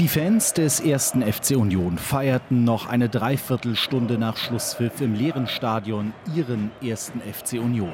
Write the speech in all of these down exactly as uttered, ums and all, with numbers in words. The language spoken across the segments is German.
Die Fans des ersten F C Union feierten noch eine Dreiviertelstunde nach Schlusspfiff im leeren Stadion ihren ersten F C Union.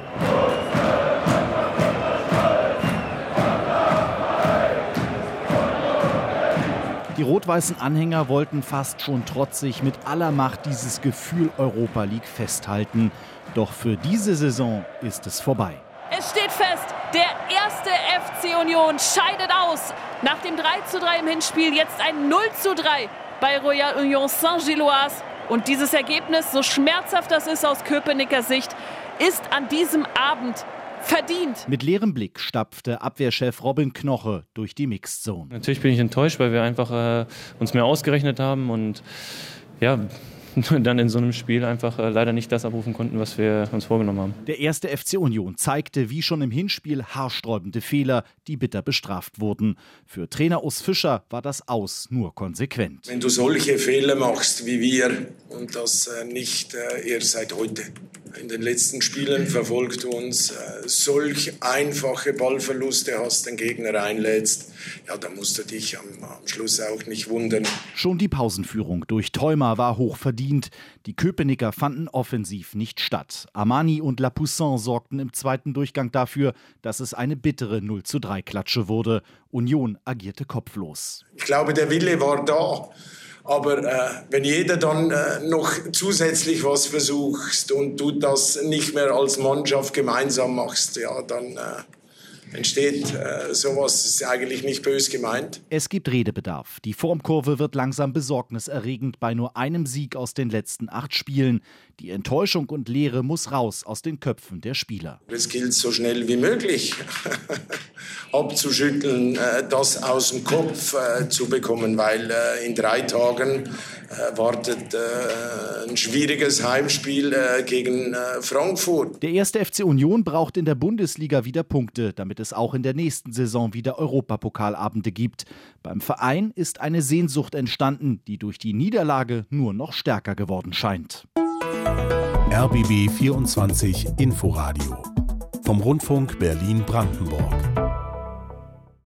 Die rot-weißen Anhänger wollten fast schon trotzig mit aller Macht dieses Gefühl Europa League festhalten. Doch für diese Saison ist es vorbei. Es steht fest, der erste F C Union scheidet aus. Nach dem drei zu drei im Hinspiel jetzt ein null zu drei bei Royal Union Saint-Gilloise. Und dieses Ergebnis, so schmerzhaft das ist aus Köpenicker Sicht, ist an diesem Abend verdient. Mit leerem Blick stapfte Abwehrchef Robin Knoche durch die Mixed Zone. Natürlich bin ich enttäuscht, weil wir einfach äh, uns mehr ausgerechnet haben und ja, dann in so einem Spiel einfach äh, leider nicht das abrufen konnten, was wir uns vorgenommen haben. Der erste F C Union zeigte wie schon im Hinspiel haarsträubende Fehler, die bitter bestraft wurden. Für Trainer Urs Fischer war das Aus nur konsequent. Wenn du solche Fehler machst wie wir und das äh, nicht äh, erst seit heute. In den letzten Spielen verfolgt du uns, äh, solch einfache Ballverluste hast, den Gegner einlädst, ja, da musst du dich am, am Schluss auch nicht wundern. Schon die Pausenführung durch Theumer war hoch verdient. Die Köpenicker fanden offensiv nicht statt. Armani und Lapoussin sorgten im zweiten Durchgang dafür, dass es eine bittere null zu drei Klatsche wurde. Union agierte kopflos. Ich glaube, der Wille war da. Aber äh, wenn jeder dann äh, noch zusätzlich was versuchst und du das nicht mehr als Mannschaft gemeinsam machst, ja, dann äh, entsteht äh, sowas. Das ist eigentlich nicht bös gemeint. Es gibt Redebedarf. Die Formkurve wird langsam besorgniserregend bei nur einem Sieg aus den letzten acht Spielen. Die Enttäuschung und Leere muss raus aus den Köpfen der Spieler. Es gilt so schnell wie möglich abzuschütteln, äh, das aus dem Kopf äh, zu bekommen, weil äh, in drei Tagen äh, wartet äh, ein schwieriges Heimspiel äh, gegen äh, Frankfurt. Der erste F C Union braucht in der Bundesliga wieder Punkte, damit es auch in der nächsten Saison wieder Europapokalabende gibt. Beim Verein ist eine Sehnsucht entstanden, die durch die Niederlage nur noch stärker geworden scheint. R B B vierundzwanzig Inforadio vom Rundfunk Berlin-Brandenburg.